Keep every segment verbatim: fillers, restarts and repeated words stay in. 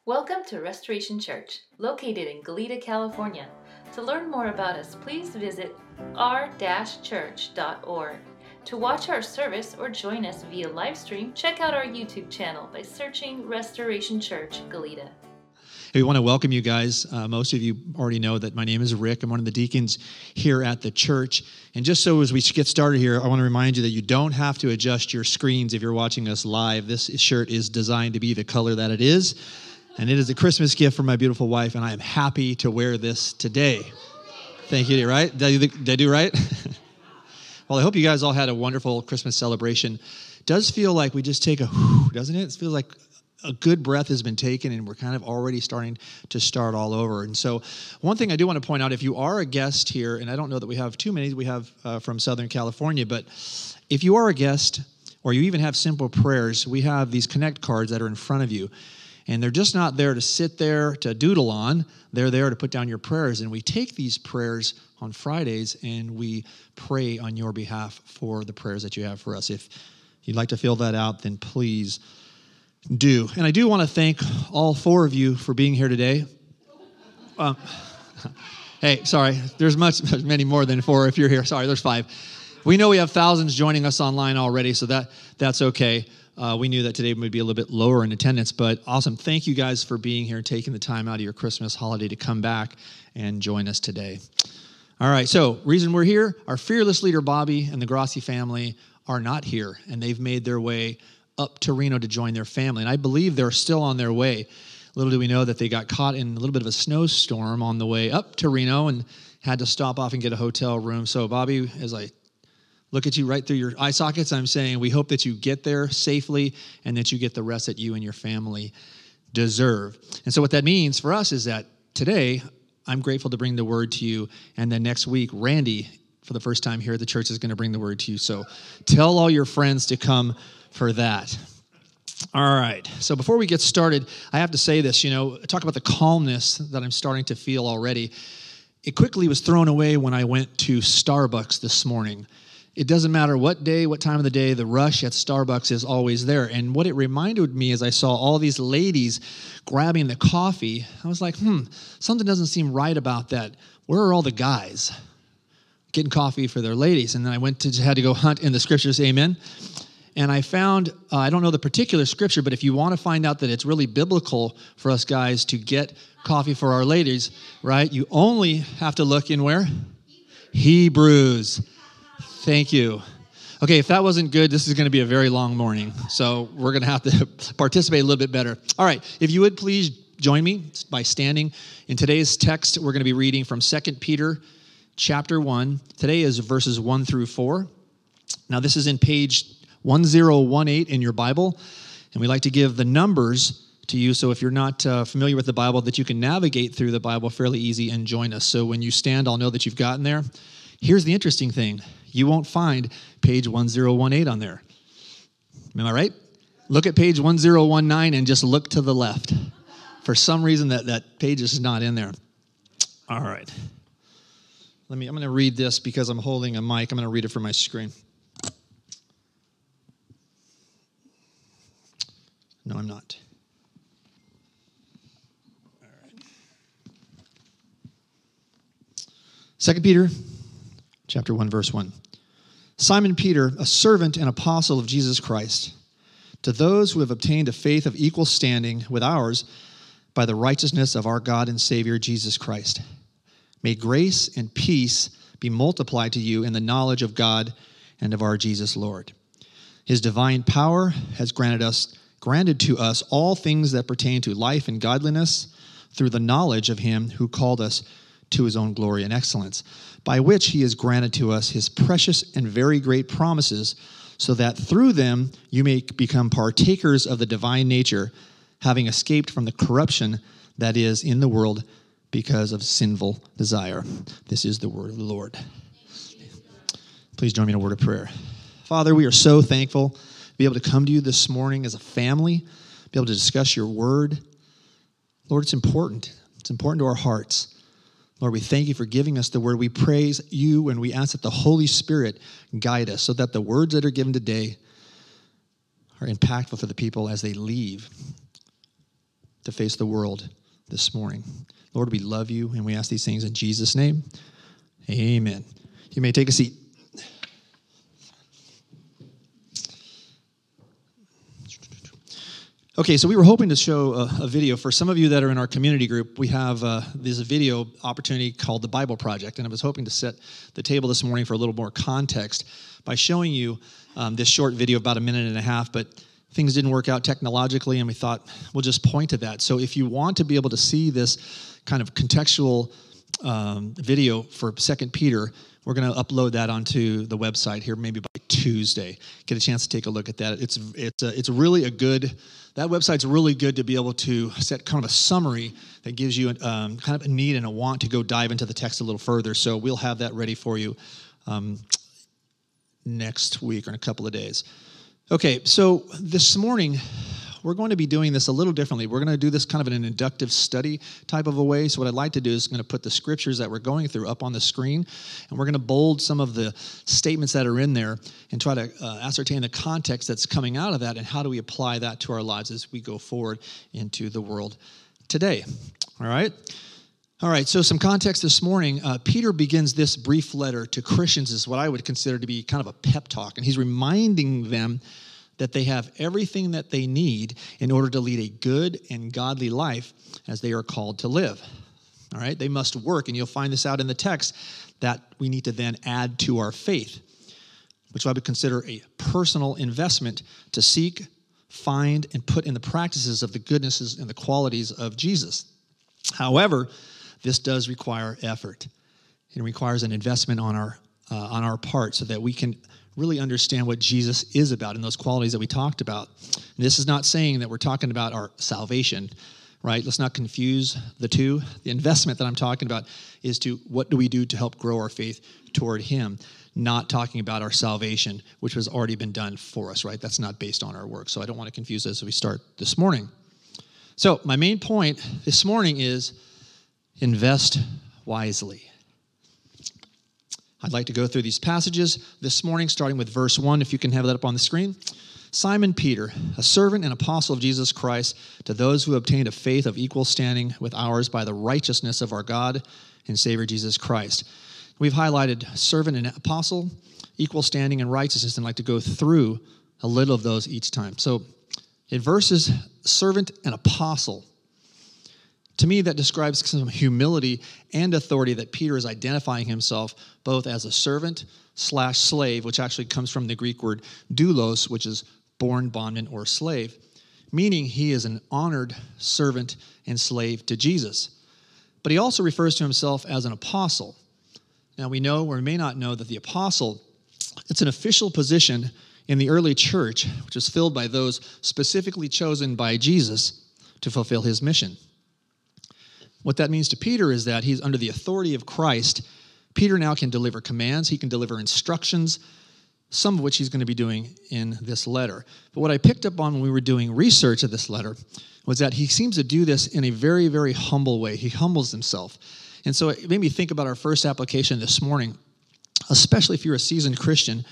Welcome to Restoration Church, located in Goleta, California. To learn more about us, please visit r dash church dot org. To watch our service or join us via live stream, check out our YouTube channel by searching Restoration Church, Goleta. Hey, we want to welcome you guys. Uh, most of you already know that my name is Rick. I'm one of the deacons here at the church. And just so as we get started here, I want to remind you that you don't have to adjust your screens if you're watching us live. This shirt is designed to be the color that it is. And it is a Christmas gift for my beautiful wife, and I am happy to wear this today. Thank you, right? Did I, did I do right? Well, I hope you guys all had a wonderful Christmas celebration. It does feel like we just take a whew, doesn't it? It feels like a good breath has been taken, and we're kind of already starting to start all over. And so one thing I do want to point out, if you are a guest here, and I don't know that we have too many, we have uh, from Southern California, but if you are a guest or you even have simple prayers, we have these Connect cards that are in front of you. And they're just not there to sit there to doodle on. They're there to put down your prayers. And we take these prayers on Fridays and we pray on your behalf for the prayers that you have for us. If you'd like to fill that out, then please do. And I do want to thank all four of you for being here today. Um, hey, sorry, there's much, many more than four if you're here. Sorry, there's five. We know we have thousands joining us online already, so that that's okay. Uh, we knew that today would be a little bit lower in attendance, but awesome. Thank you guys for being here and taking the time out of your Christmas holiday to come back and join us today. All right, so reason we're here, our fearless leader, Bobby, and the Grassi family are not here, and they've made their way up to Reno to join their family, and I believe they're still on their way. Little do we know that they got caught in a little bit of a snowstorm on the way up to Reno and had to stop off and get a hotel room. So, Bobby, as I look at you right through your eye sockets, I'm saying we hope that you get there safely and that you get the rest that you and your family deserve. And so what that means for us is that today, I'm grateful to bring the word to you, and then next week, Randy, for the first time here at the church, is going to bring the word to you. So tell all your friends to come for that. All right, so before we get started, I have to say this, you know, talk about the calmness that I'm starting to feel already. It quickly was thrown away when I went to Starbucks this morning. It doesn't matter what day, what time of the day, the rush at Starbucks is always there. And what it reminded me as I saw all these ladies grabbing the coffee, I was like, hmm, something doesn't seem right about that. Where are all the guys getting coffee for their ladies? And then I went to had to go hunt in the scriptures, amen. And I found, uh, I don't know the particular scripture, but if you want to find out that it's really biblical for us guys to get coffee for our ladies, right, you only have to look in where? Hebrews. Thank you. Okay, if that wasn't good, this is going to be a very long morning, so we're going to have to participate a little bit better. All right, if you would please join me by standing. In today's text, we're going to be reading from Second Peter chapter one. Today is verses one through four. Now, this is in page one thousand eighteen in your Bible, and we like to give the numbers to you, so if you're not uh, familiar with the Bible, that you can navigate through the Bible fairly easy and join us. So when you stand, I'll know that you've gotten there. Here's the interesting thing. You won't find page one thousand eighteen on there. Am I right? Look at page one thousand nineteen and just look to the left. For some reason, that, that page is not in there. All right. Let me, I'm going to read this because I'm holding a mic. I'm going to read it from my screen. No, I'm not. All right. Second Peter chapter one, verse one. Simon Peter, a servant and apostle of Jesus Christ, to those who have obtained a faith of equal standing with ours by the righteousness of our God and Savior Jesus Christ. May grace and peace be multiplied to you in the knowledge of God and of our Jesus Lord. His divine power has granted us, granted to us all things that pertain to life and godliness through the knowledge of him who called us to his own glory and excellence, by which he has granted to us his precious and very great promises, so that through them you may become partakers of the divine nature, having escaped from the corruption that is in the world because of sinful desire. This is the word of the Lord. Please join me in a word of prayer. Father, we are so thankful to be able to come to you this morning as a family, be able to discuss your word. Lord, it's important. It's important to our hearts. Lord, we thank you for giving us the word. We praise you and we ask that the Holy Spirit guide us so that the words that are given today are impactful for the people as they leave. to face the world this morning. Lord, we love you, and we ask these things in Jesus' name. Amen. You may take a seat. Okay, so we were hoping to show a, a video. For some of you that are in our community group, we have uh, there's a video opportunity called the Bible Project, and I was hoping to set the table this morning for a little more context by showing you um, this short video, about a minute and a half, but things didn't work out technologically, and we thought we'll just point to that. So if you want to be able to see this kind of contextual um, video for Second Peter, we're going to upload that onto the website here maybe by Tuesday. Get a chance to take a look at that. It's it's a, it's really a good, that website's really good to be able to set kind of a summary that gives you um, kind of a need and a want to go dive into the text a little further. So we'll have that ready for you um, next week or in a couple of days. Okay, so this morning, we're going to be doing this a little differently. We're going to do this kind of in an inductive study type of a way. So what I'd like to do is I'm going to put the scriptures that we're going through up on the screen, and we're going to bold some of the statements that are in there and try to uh, ascertain the context that's coming out of that and how do we apply that to our lives as we go forward into the world today. All right? All right, so some context this morning. Uh, Peter begins this brief letter to Christians as what I would consider to be kind of a pep talk, and he's reminding them that they have everything that they need in order to lead a good and godly life as they are called to live. All right, they must work, and you'll find this out in the text, that we need to then add to our faith, which I would consider a personal investment to seek, find, and put in the practices of the goodnesses and the qualities of Jesus. However, this does require effort. It requires an investment on our uh, on our part so that we can really understand what Jesus is about and those qualities that we talked about. And this is not saying that we're talking about our salvation, right? Let's not confuse the two. The investment that I'm talking about is to what do we do to help grow our faith toward Him, not talking about our salvation, which has already been done for us, right? That's not based on our work. So I don't want to confuse this as we start this morning. So my main point this morning is invest wisely. I'd like to go through these passages this morning, starting with verse one, if you can have that up on the screen. Simon Peter, a servant and apostle of Jesus Christ, to those who obtained a faith of equal standing with ours by the righteousness of our God and Savior Jesus Christ. We've highlighted servant and apostle, equal standing and righteousness, and I'd like to go through a little of those each time. So in verses, servant and apostle. To me, that describes some humility and authority that Peter is identifying himself both as a servant slash slave, which actually comes from the Greek word doulos, which is born bondman or slave, meaning he is an honored servant and slave to Jesus. But he also refers to himself as an apostle. Now, we know or may not know that the apostle, it's an official position in the early church, which is filled by those specifically chosen by Jesus to fulfill his mission. What that means to Peter is that he's under the authority of Christ. Peter now can deliver commands. He can deliver instructions, some of which he's going to be doing in this letter. But what I picked up on when we were doing research of this letter was that he seems to do this in a very, very humble way. He humbles himself. And so it made me think about our first application this morning, especially if you're a seasoned Christian.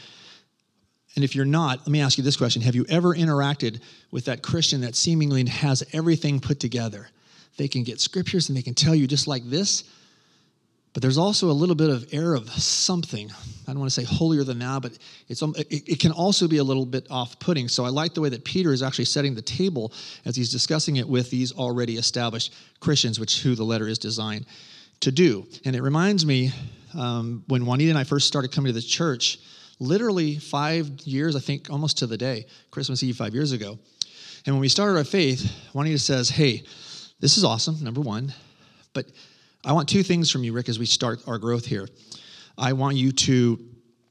And if you're not, let me ask you this question. Have you ever interacted with that Christian that seemingly has everything put together? They can get scriptures and they can tell you just like this, but there's also a little bit of air of something. I don't want to say holier than thou, but it's it, it can also be a little bit off-putting. So I like the way that Peter is actually setting the table as he's discussing it with these already established Christians, which who the letter is designed to do. And it reminds me um, when Juanita and I first started coming to the church, literally five years, I think almost to the day, Christmas Eve five years ago. And when we started our faith, Juanita says, hey, this is awesome, number one, but I want two things from you, Rick, as we start our growth here. I want you to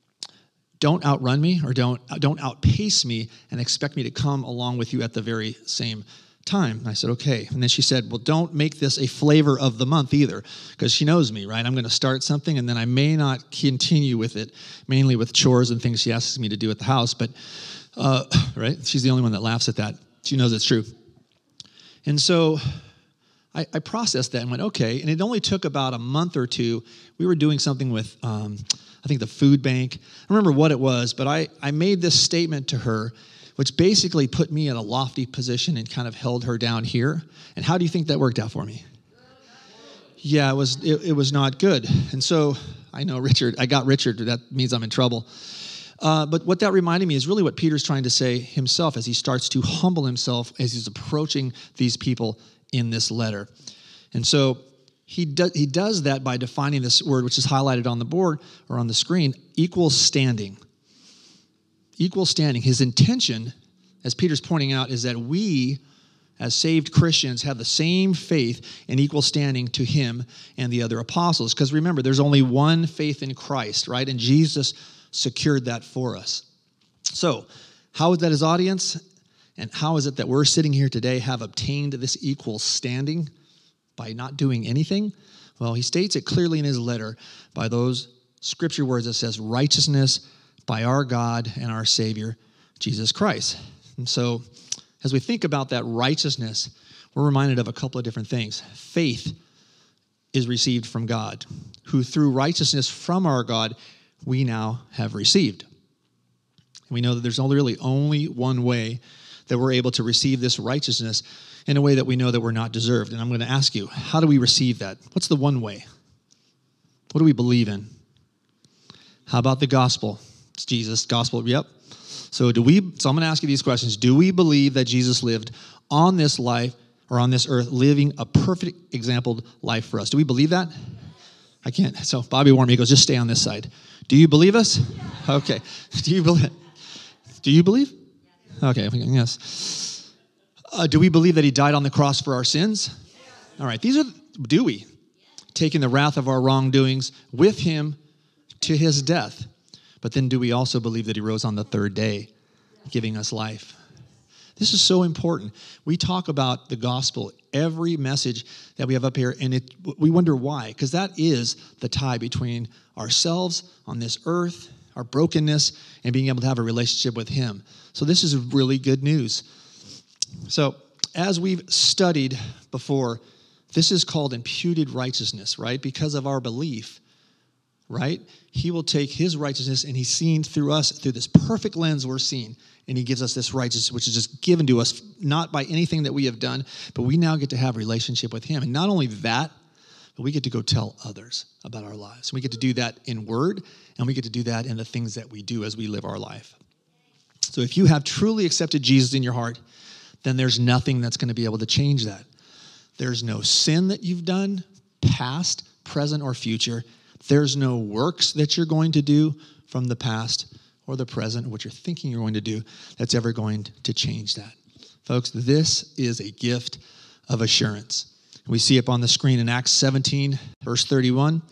don't outrun me or don't don't outpace me and expect me to come along with you at the very same time. And I said, okay. And then she said, well, don't make this a flavor of the month either, because she knows me, right? I'm going to start something and then I may not continue with it, mainly with chores and things she asks me to do at the house, but, uh, right? She's the only one that laughs at that. She knows it's true. And so I, I processed that and went, okay, and it only took about a month or two. We were doing something with, um, I think, the food bank. I don't remember what it was, but I, I made this statement to her which basically put me in a lofty position and kind of held her down here. And how do you think that worked out for me? Yeah, it was it, it was not good. And so I know Richard, I got Richard, that means I'm in trouble. Uh, but what that reminded me is really what Peter's trying to say himself as he starts to humble himself as he's approaching these people in this letter. And so he, do, he does that by defining this word, which is highlighted on the board or on the screen, equal standing. Equal standing. His intention, as Peter's pointing out, is that we, as saved Christians, have the same faith and equal standing to him and the other apostles. Because remember, there's only one faith in Christ, right? And Jesus secured that for us. So, how is that his audience? And how is it that we're sitting here today have obtained this equal standing by not doing anything? Well, he states it clearly in his letter by those scripture words that says, righteousness by our God and our Savior, Jesus Christ. And so, as we think about that righteousness, we're reminded of a couple of different things. Faith is received from God, who through righteousness from our God, we now have received. We know that there's only really only one way that we're able to receive this righteousness in a way that we know that we're not deserved. And I'm going to ask you, how do we receive that? What's the one way? What do we believe in? How about the gospel? It's Jesus, gospel, yep. So do we, so I'm going to ask you these questions. Do we believe that Jesus lived on this life or on this earth, living a perfect exampled life for us? Do we believe that? I can't. So Bobby warned me, he goes, just stay on this side. Do you believe us? Okay. Do you believe? Do you believe? Okay, yes. Uh, do we believe that he died on the cross for our sins? All right, these are, do we? Taking the wrath of our wrongdoings with him to his death. But then do we also believe that he rose on the third day, giving us life? This is so important. We talk about the gospel, every message that we have up here, and it, we wonder why, because that is the tie between ourselves on this earth, our brokenness, and being able to have a relationship with him. So this is really good news. So as we've studied before, this is called imputed righteousness, right? Because of our belief, right? He will take his righteousness, and he's seen through us, through this perfect lens we're seeing, and he gives us this righteousness, which is just given to us, not by anything that we have done, but we now get to have a relationship with him. And not only that, but we get to go tell others about our lives. We get to do that in word, and we get to do that in the things that we do as we live our life. So if you have truly accepted Jesus in your heart, then there's nothing that's going to be able to change that. There's no sin that you've done, past, present, or future. There's no works that you're going to do from the past or the present, or what you're thinking you're going to do, that's ever going to change that. Folks, this is a gift of assurance. We see it on the screen in Acts seventeen, verse thirty-one.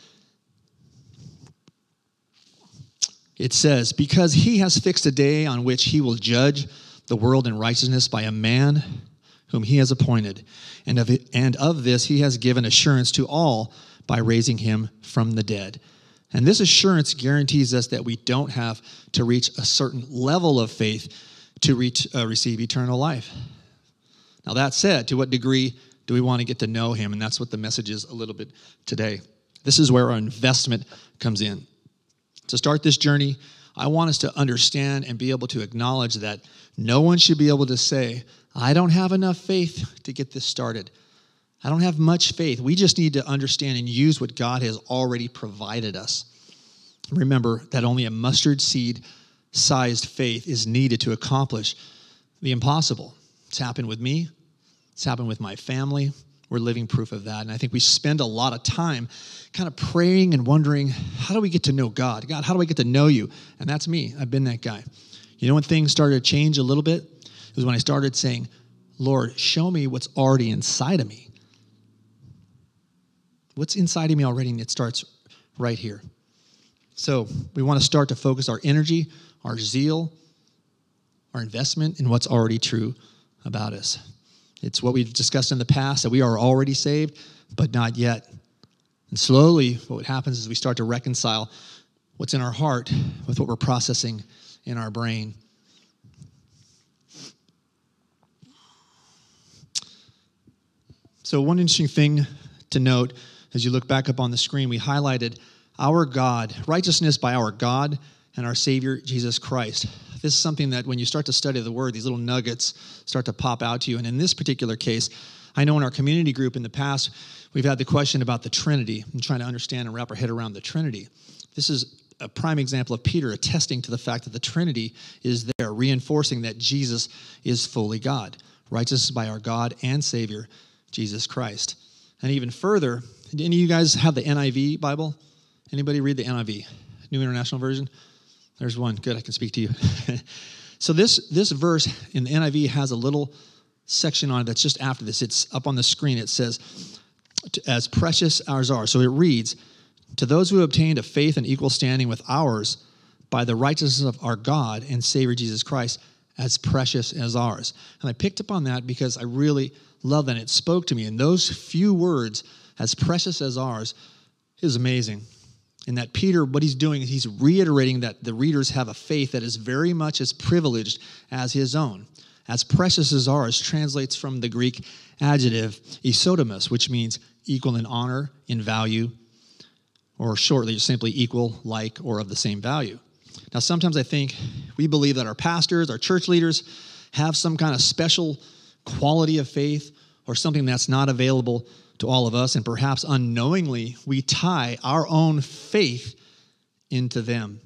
It says, because he has fixed a day on which he will judge the world in righteousness by a man whom he has appointed. And of, it, and of this he has given assurance to all by raising him from the dead. And this assurance guarantees us that we don't have to reach a certain level of faith to reach, uh, receive eternal life. Now that said, to what degree do we want to get to know him? And that's what the message is a little bit today. This is where our investment comes in. To start this journey, I want us to understand and be able to acknowledge that no one should be able to say, I don't have enough faith to get this started. I don't have much faith. We just need to understand and use what God has already provided us. Remember that only a mustard seed sized faith is needed to accomplish the impossible. It's happened with me. It's happened with my family. We're living proof of that. And I think we spend a lot of time kind of praying and wondering, how do we get to know God? God, how do I get to know you? And that's me. I've been that guy. You know when things started to change a little bit? It was when I started saying, Lord, show me what's already inside of me. What's inside of me already? And it starts right here. So we want to start to focus our energy, our zeal, our investment in what's already true about us. It's what we've discussed in the past, that we are already saved, but not yet. And slowly, what happens is we start to reconcile what's in our heart with what we're processing in our brain. So one interesting thing to note, as you look back up on the screen, we highlighted our God, righteousness by our God and our Savior, Jesus Christ. This is something that when you start to study the word, these little nuggets start to pop out to you. And in this particular case, I know in our community group in the past, we've had the question about the Trinity and trying to understand and wrap our head around the Trinity. This is a prime example of Peter attesting to the fact that the Trinity is there, reinforcing that Jesus is fully God, righteous by our God and Savior, Jesus Christ. And even further, do any of you guys have the N I V Bible? Anybody read the N I V, New International Version? There's one. Good, I can speak to you. So this, this verse in the N I V has a little section on it that's just after this. It's up on the screen. It says, as precious ours are. So it reads, to those who obtained a faith and equal standing with ours by the righteousness of our God and Savior Jesus Christ, as precious as ours. And I picked up on that because I really love that. It spoke to me. And those few words, as precious as ours, is amazing. And that Peter, what he's doing is he's reiterating that the readers have a faith that is very much as privileged as his own. As precious as ours translates from the Greek adjective isodomos, which means equal in honor, in value, or shortly, simply equal, like, or of the same value. Now, sometimes I think we believe that our pastors, our church leaders, have some kind of special quality of faith or something that's not available to all of us, and perhaps unknowingly we tie our own faith into them.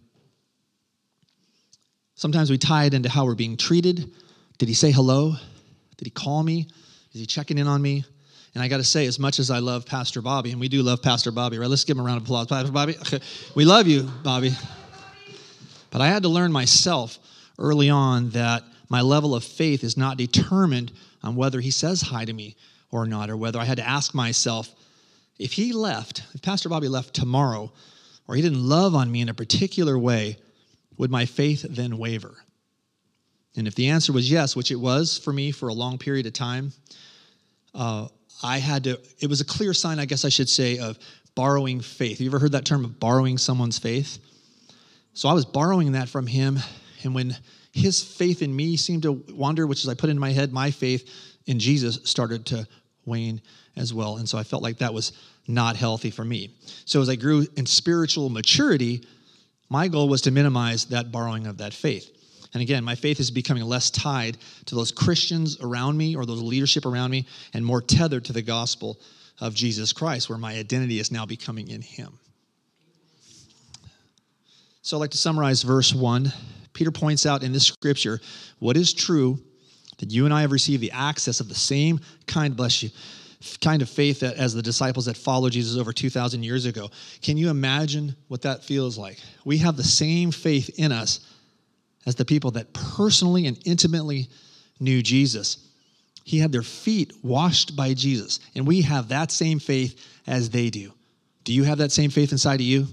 Sometimes we tie it into how we're being treated. Did he say hello? Did he call me? Is he checking in on me? And I got to say, as much as I love Pastor Bobby, and we do love Pastor Bobby, right? Let's give him a round of applause. Pastor Bobby, we love you, Bobby. But I had to learn myself early on that my level of faith is not determined on whether he says hi to me or not, or whether I had to ask myself, if he left, if Pastor Bobby left tomorrow, or he didn't love on me in a particular way, would my faith then waver? And if the answer was yes, which it was for me for a long period of time, uh, I had to, it was a clear sign, I guess I should say, of borrowing faith. Have you ever heard that term of borrowing someone's faith? So I was borrowing that from him, and when his faith in me seemed to wander, which is I put into my head, my faith in Jesus started to wane as well. And so I felt like that was not healthy for me. So as I grew in spiritual maturity, my goal was to minimize that borrowing of that faith. And again, my faith is becoming less tied to those Christians around me or those leadership around me and more tethered to the gospel of Jesus Christ, where my identity is now becoming in him. So I'd like to summarize verse one. Peter points out in this scripture what is true, that you and I have received the access of the same kind, bless you, kind of faith that as the disciples that followed Jesus over two thousand years ago. Can you imagine what that feels like? We have the same faith in us as the people that personally and intimately knew Jesus. He had their feet washed by Jesus, and we have that same faith as they do. Do you have that same faith inside of you?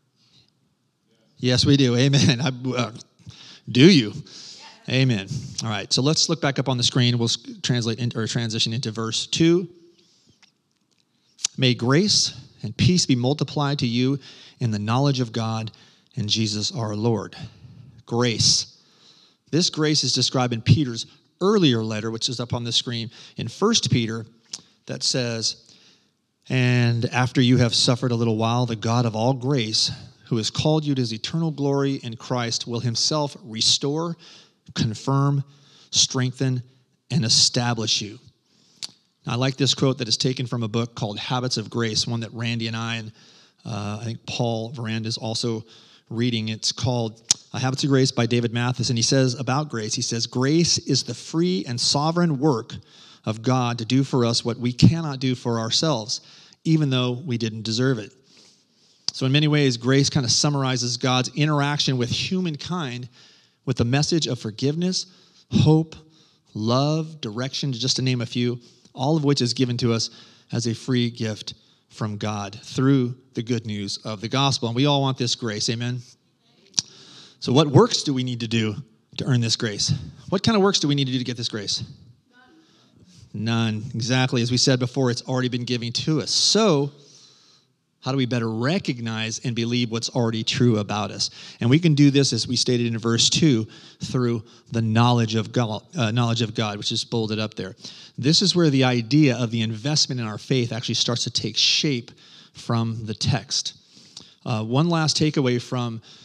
Yes, we do. Amen. I, uh, do you? Amen. All right, so let's look back up on the screen. We'll translate in, or transition into verse two. May grace and peace be multiplied to you in the knowledge of God and Jesus our Lord. Grace. This grace is described in Peter's earlier letter, which is up on the screen in First Peter, that says, and after you have suffered a little while, the God of all grace, who has called you to his eternal glory in Christ, will himself restore, confirm, strengthen, and establish you. Now, I like this quote that is taken from a book called Habits of Grace, one that Randy and I and uh, I think Paul Veranda is also reading. It's called uh, Habits of Grace by David Mathis, and he says about grace, he says, grace is the free and sovereign work of God to do for us what we cannot do for ourselves, even though we didn't deserve it. So in many ways, grace kind of summarizes God's interaction with humankind with the message of forgiveness, hope, love, direction, just to name a few, all of which is given to us as a free gift from God through the good news of the gospel. And we all want this grace, amen? So what works do we need to do to earn this grace? What kind of works do we need to do to get this grace? None. None. Exactly. As we said before, it's already been given to us. So how do we better recognize and believe what's already true about us? And we can do this, as we stated in verse two, through the knowledge of God, uh, knowledge of God, which is bolded up there. This is where the idea of the investment in our faith actually starts to take shape from the text. Uh, one last takeaway from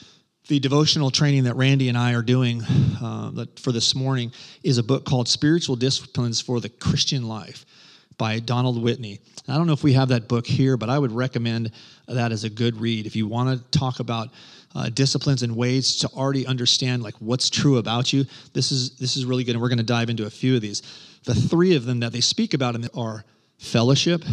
The devotional training that Randy and I are doing uh, for this morning is a book called Spiritual Disciplines for the Christian Life by Donald Whitney. I don't know if we have that book here, but I would recommend that as a good read. If you want to talk about uh, disciplines and ways to already understand like what's true about you, this is this is really good, and we're going to dive into a few of these. The three of them that they speak about in are fellowship,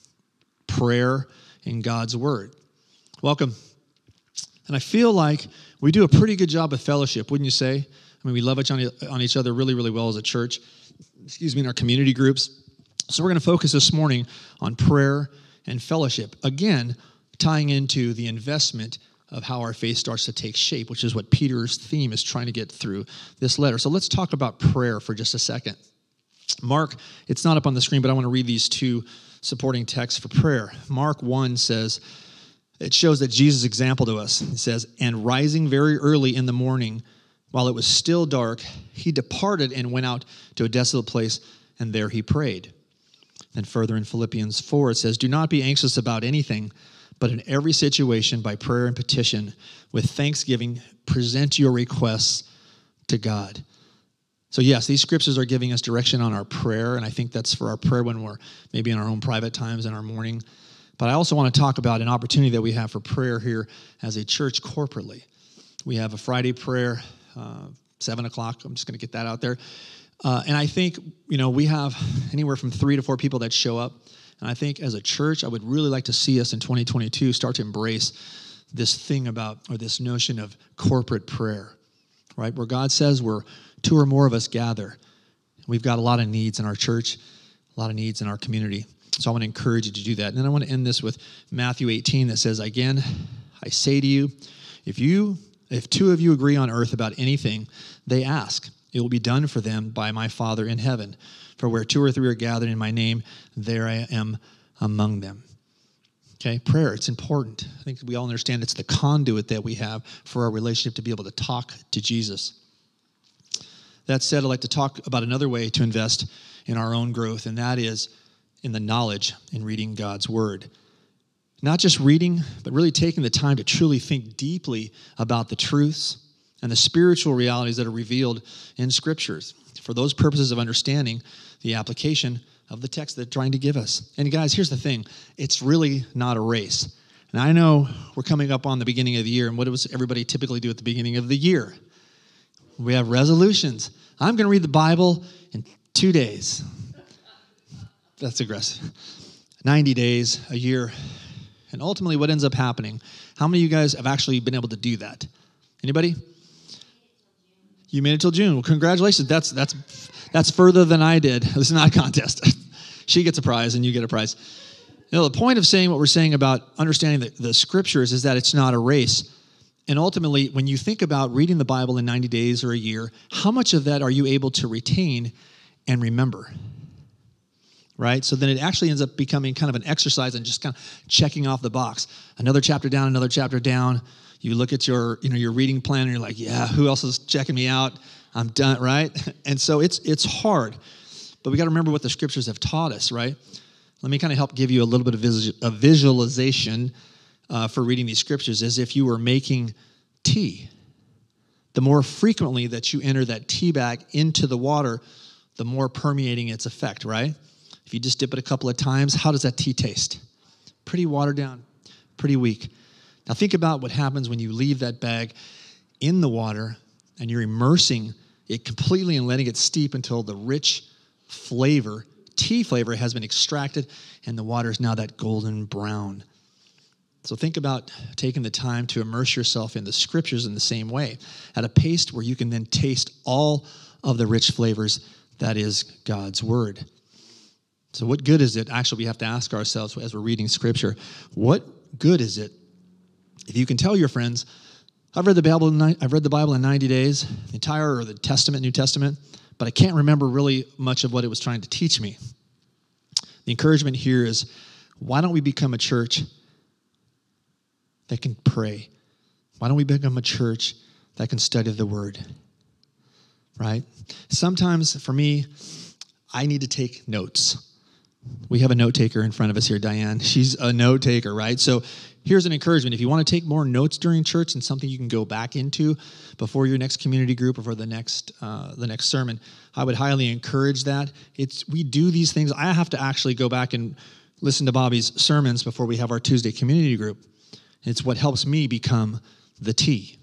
prayer, and God's Word. Welcome. And I feel like we do a pretty good job of fellowship, wouldn't you say? I mean, we love each on, on each other really, really well as a church, excuse me, in our community groups. So we're going to focus this morning on prayer and fellowship. Again, tying into the investment of how our faith starts to take shape, which is what Peter's theme is trying to get through this letter. So let's talk about prayer for just a second. Mark, it's not up on the screen, but I want to read these two supporting texts for prayer. Mark one says, it shows that Jesus' example to us. It says, and rising very early in the morning, while it was still dark, he departed and went out to a desolate place, and there he prayed. Then further in Philippians four, it says, do not be anxious about anything, but in every situation, by prayer and petition, with thanksgiving, present your requests to God. So yes, these scriptures are giving us direction on our prayer, and I think that's for our prayer when we're maybe in our own private times in our morning. But I also want to talk about an opportunity that we have for prayer here as a church corporately. We have a Friday prayer, uh, seven o'clock. I'm just going to get that out there. Uh, and I think, you know, we have anywhere from three to four people that show up. And I think as a church, I would really like to see us in twenty twenty-two start to embrace this thing about, or this notion of corporate prayer, right? Where God says we're two or more of us gather. We've got a lot of needs in our church, a lot of needs in our community. So I want to encourage you to do that. And then I want to end this with Matthew eighteen that says, again, I say to you, if you, if two of you agree on earth about anything they ask, it will be done for them by my Father in heaven. For where two or three are gathered in my name, there I am among them. Okay, prayer, it's important. I think we all understand it's the conduit that we have for our relationship to be able to talk to Jesus. That said, I'd like to talk about another way to invest in our own growth, and that is in the knowledge in reading God's Word. Not just reading, but really taking the time to truly think deeply about the truths and the spiritual realities that are revealed in Scriptures for those purposes of understanding the application of the text they're trying to give us. And guys, here's the thing. It's really not a race. And I know we're coming up on the beginning of the year, and what does everybody typically do at the beginning of the year? We have resolutions. I'm going to read the Bible in two days. That's aggressive. ninety days, a year. And ultimately, what ends up happening? How many of you guys have actually been able to do that? Anybody? You made it till June. Well, congratulations. That's that's that's further than I did. This is not a contest. She gets a prize and you get a prize. You know, the point of saying what we're saying about understanding the, the scriptures is that it's not a race. And ultimately, when you think about reading the Bible in ninety days or a year, how much of that are you able to retain and remember? Right? So then it actually ends up becoming kind of an exercise and just kind of checking off the box. Another chapter down, another chapter down. You look at your, you know, your reading plan and you're like, yeah, who else is checking me out? I'm done, right? And so it's it's hard. But we got to remember what the scriptures have taught us, right? Let me kind of help give you a little bit of vis- a visualization uh, for reading these scriptures as if you were making tea. The more frequently that you enter that tea bag into the water, the more permeating its effect, right? If you just dip it a couple of times, how does that tea taste? Pretty watered down, pretty weak. Now think about what happens when you leave that bag in the water and you're immersing it completely and letting it steep until the rich flavor, tea flavor, has been extracted and the water is now that golden brown. So think about taking the time to immerse yourself in the scriptures in the same way, at a pace where you can then taste all of the rich flavors that is God's Word. So what good is it? Actually, we have to ask ourselves as we're reading Scripture, what good is it if you can tell your friends, I've read the Bible in, I've read the Bible in ninety days, the entire or the Testament, New Testament, but I can't remember really much of what it was trying to teach me. The encouragement here is, why don't we become a church that can pray? Why don't we become a church that can study the Word? Right? Sometimes, for me, I need to take notes. We have a note taker in front of us here, Diane. She's a note taker, right? So here's an encouragement. If you want to take more notes during church and something you can go back into before your next community group or for the next uh, the next sermon, I would highly encourage that. It's we do these things. I have to actually go back and listen to Bobby's sermons before we have our Tuesday community group. It's what helps me become the T.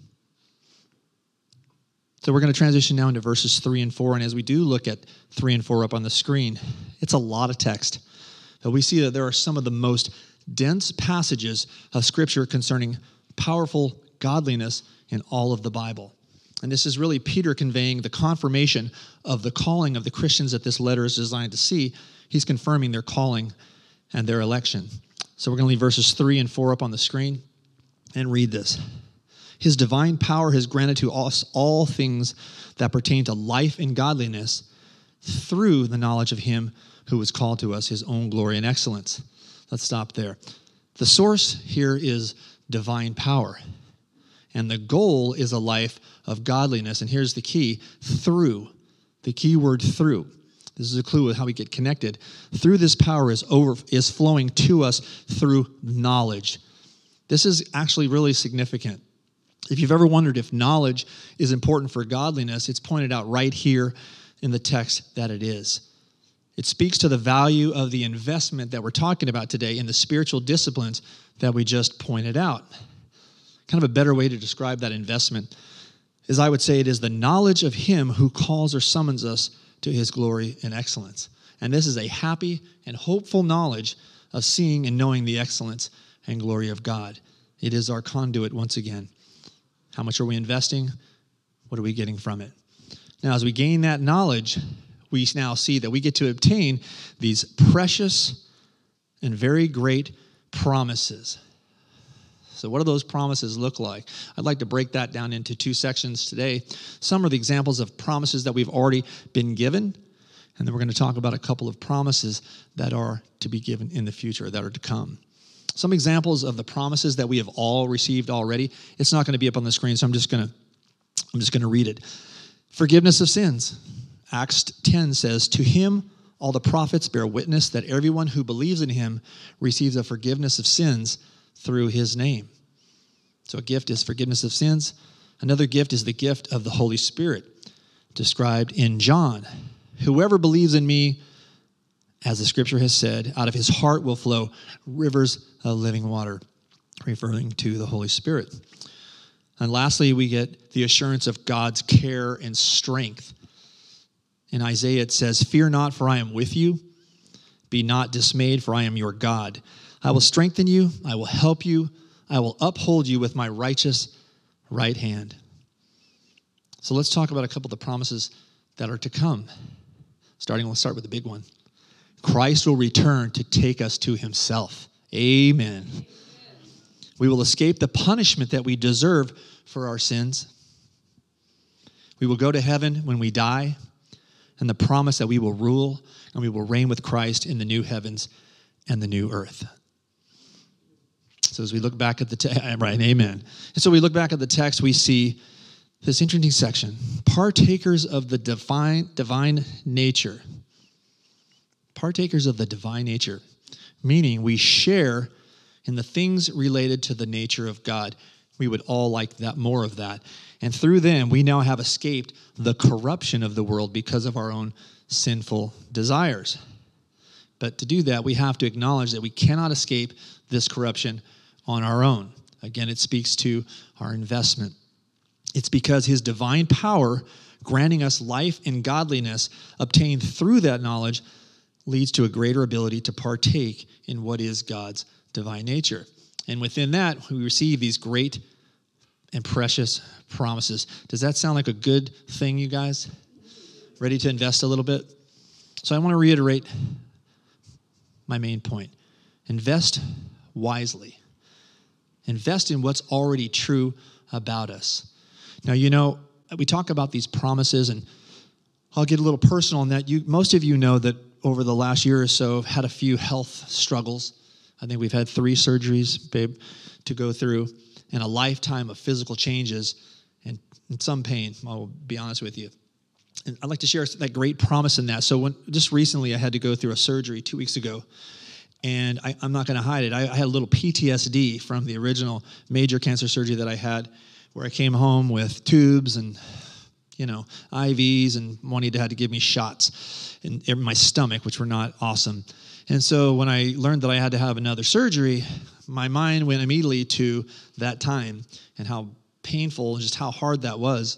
So we're going to transition now into verses three and four. And as we do look at three and four up on the screen, it's a lot of text. But we see that there are some of the most dense passages of Scripture concerning powerful godliness in all of the Bible. And this is really Peter conveying the confirmation of the calling of the Christians that this letter is designed to see. He's confirming their calling and their election. So we're going to leave verses three and four up on the screen and read this. His divine power has granted to us all things that pertain to life and godliness through the knowledge of him who was called to us his own glory and excellence. Let's stop there. The source here is divine power. And the goal is a life of godliness. And here's the key, through. The key word through. This is a clue of how we get connected. Through this power is over is flowing to us through knowledge. This is actually really significant. If you've ever wondered if knowledge is important for godliness, it's pointed out right here in the text that it is. It speaks to the value of the investment that we're talking about today in the spiritual disciplines that we just pointed out. Kind of a better way to describe that investment is, I would say, it is the knowledge of him who calls or summons us to his glory and excellence. And this is a happy and hopeful knowledge of seeing and knowing the excellence and glory of God. It is our conduit once again. How much are we investing? What are we getting from it? Now, as we gain that knowledge, we now see that we get to obtain these precious and very great promises. So what do those promises look like? I'd like to break that down into two sections today. Some are the examples of promises that we've already been given, and then we're going to talk about a couple of promises that are to be given in the future, that are to come. Some examples of the promises that we have all received already. It's not going to be up on the screen, so I'm just going to I'm just going to read it. Forgiveness of sins. Acts ten says, "To him all the prophets bear witness that everyone who believes in him receives a forgiveness of sins through his name." So a gift is forgiveness of sins. Another gift is the gift of the Holy Spirit, described in John. "Whoever believes in me, as the scripture has said, out of his heart will flow rivers of living water," referring to the Holy Spirit. And lastly, we get the assurance of God's care and strength. In Isaiah, it says, "Fear not, for I am with you. Be not dismayed, for I am your God. I will strengthen you. I will help you. I will uphold you with my righteous right hand." So let's talk about a couple of the promises that are to come. Starting, let's start with the big one. Christ will return to take us to himself. Amen. Amen. We will escape the punishment that we deserve for our sins. We will go to heaven when we die, and the promise that we will rule and we will reign with Christ in the new heavens and the new earth. So as we look back at the text, right, amen. And so we look back at the text, we see this interesting section, partakers of the divine, divine nature. Partakers of the divine nature, meaning we share in the things related to the nature of God. We would all like that, more of that. And through them, we now have escaped the corruption of the world because of our own sinful desires. But to do that, we have to acknowledge that we cannot escape this corruption on our own. Again, it speaks to our investment. It's because his divine power, granting us life and godliness, obtained through that knowledge, leads to a greater ability to partake in what is God's divine nature. And within that, we receive these great and precious promises. Does that sound like a good thing, you guys? Ready to invest a little bit? So I want to reiterate my main point. Invest wisely. Invest in what's already true about us. Now, you know, we talk about these promises, and I'll get a little personal in that. You, most of you know that over the last year or so, I've had a few health struggles. I think we've had three surgeries, babe, to go through, and a lifetime of physical changes and, and some pain, I'll be honest with you. And I'd like to share that great promise in that. So when, just recently, I had to go through a surgery two weeks ago, And I, I'm not going to hide it. I, I had a little P T S D from the original major cancer surgery that I had, where I came home with tubes and, you know, I Vs, and Juanita had to give me shots in, in my stomach, which were not awesome. And so when I learned that I had to have another surgery, my mind went immediately to that time and how painful and just how hard that was.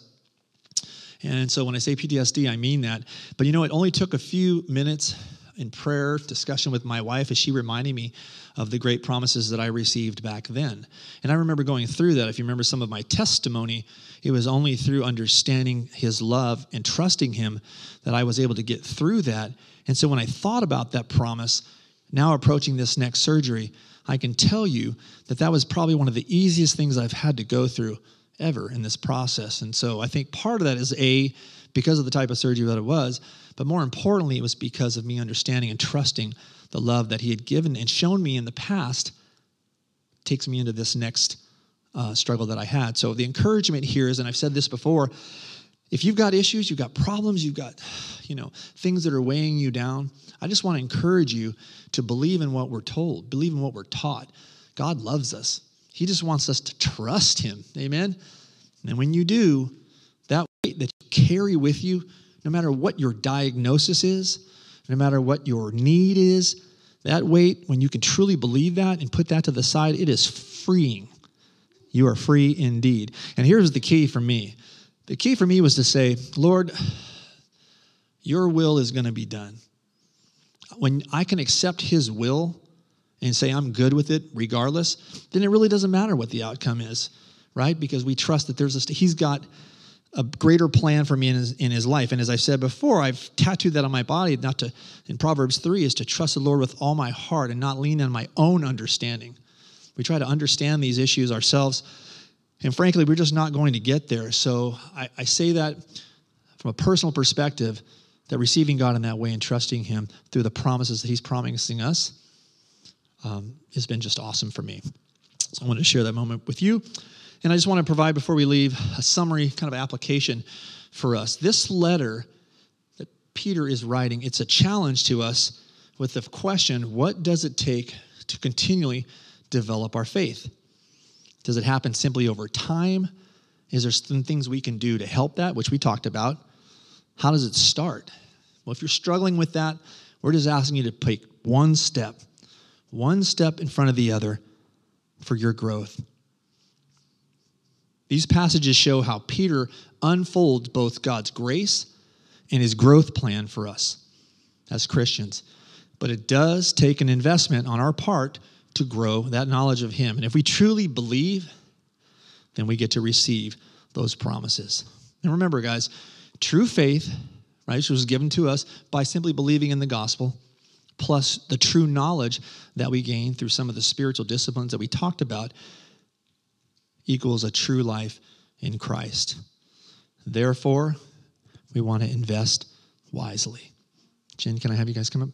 And so when I say P T S D, I mean that. But you know, it only took a few minutes in prayer, discussion with my wife, as she reminded me of the great promises that I received back then. And I remember going through that. If you remember some of my testimony, it was only through understanding his love and trusting him that I was able to get through that. And so when I thought about that promise, now approaching this next surgery, I can tell you that that was probably one of the easiest things I've had to go through ever in this process. And so I think part of that is A, because of the type of surgery that it was, but more importantly, it was because of me understanding and trusting the love that he had given and shown me in the past takes me into this next uh, struggle that I had. So the encouragement here is, and I've said this before, if you've got issues, you've got problems, you've got, you know, things that are weighing you down, I just want to encourage you to believe in what we're told, believe in what we're taught. God loves us. He just wants us to trust him. Amen? And when you do, that weight that you carry with you, no matter what your diagnosis is, no matter what your need is, that weight, when you can truly believe that and put that to the side, it is freeing. You are free indeed. And here's the key for me. The key for me was to say, Lord, your will is going to be done. When I can accept his will and say I'm good with it regardless, then it really doesn't matter what the outcome is, right? Because we trust that there's a, he's got a greater plan for me in his, in his life. And as I said before, I've tattooed that on my body, not to, in Proverbs three, is to trust the Lord with all my heart and not lean on my own understanding. We try to understand these issues ourselves, and frankly, we're just not going to get there. So I, I say that from a personal perspective, that receiving God in that way and trusting him through the promises that he's promising us um, has been just awesome for me. So I wanted to share that moment with you. And I just want to provide, before we leave, a summary kind of application for us. This letter that Peter is writing, it's a challenge to us with the question, what does it take to continually develop our faith? Does it happen simply over time? Is there some things we can do to help that, which we talked about? How does it start? Well, if you're struggling with that, we're just asking you to take one step, one step in front of the other for your growth. These passages show how Peter unfolds both God's grace and his growth plan for us as Christians. But it does take an investment on our part to grow that knowledge of him. And if we truly believe, then we get to receive those promises. And remember, guys, true faith, right, which was given to us by simply believing in the gospel, plus the true knowledge that we gain through some of the spiritual disciplines that we talked about, equals a true life in Christ. Therefore, we want to invest wisely. Jen, can I have you guys come up?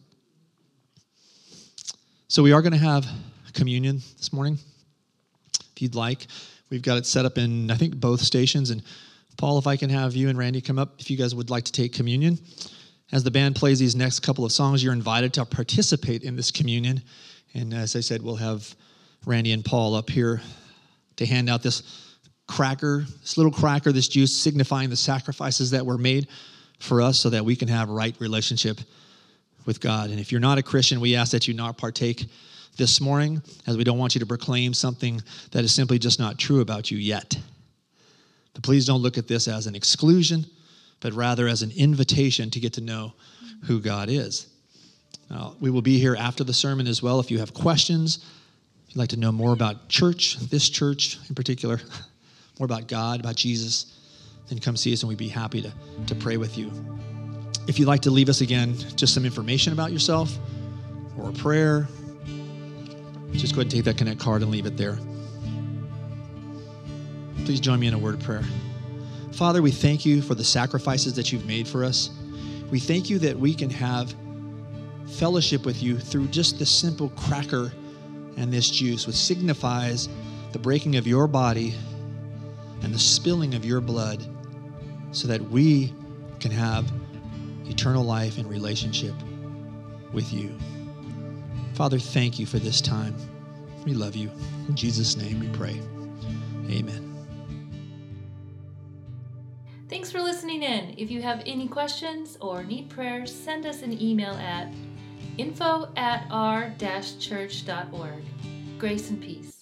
So we are going to have communion this morning, if you'd like. We've got it set up in, I think, both stations. And Paul, if I can have you and Randy come up, if you guys would like to take communion. As the band plays these next couple of songs, you're invited to participate in this communion. And as I said, we'll have Randy and Paul up here to hand out this cracker, this little cracker, this juice, signifying the sacrifices that were made for us so that we can have a right relationship with God. And if you're not a Christian, we ask that you not partake this morning, as we don't want you to proclaim something that is simply just not true about you yet. But please don't look at this as an exclusion, but rather as an invitation to get to know who God is. Now, we will be here after the sermon as well. If you have questions, if you'd like to know more about church, this church in particular, more about God, about Jesus, then come see us and we'd be happy to, to pray with you. If you'd like to leave us again just some information about yourself or a prayer, just go ahead and take that Connect card and leave it there. Please join me in a word of prayer. Father, we thank you for the sacrifices that you've made for us. We thank you that we can have fellowship with you through just this simple cracker and this juice, which signifies the breaking of your body and the spilling of your blood so that we can have eternal life and relationship with you. Father, thank you for this time. We love you. In Jesus' name we pray. Amen. Thanks for listening in. If you have any questions or need prayers, send us an email at info at r dash church dot org. Grace and peace.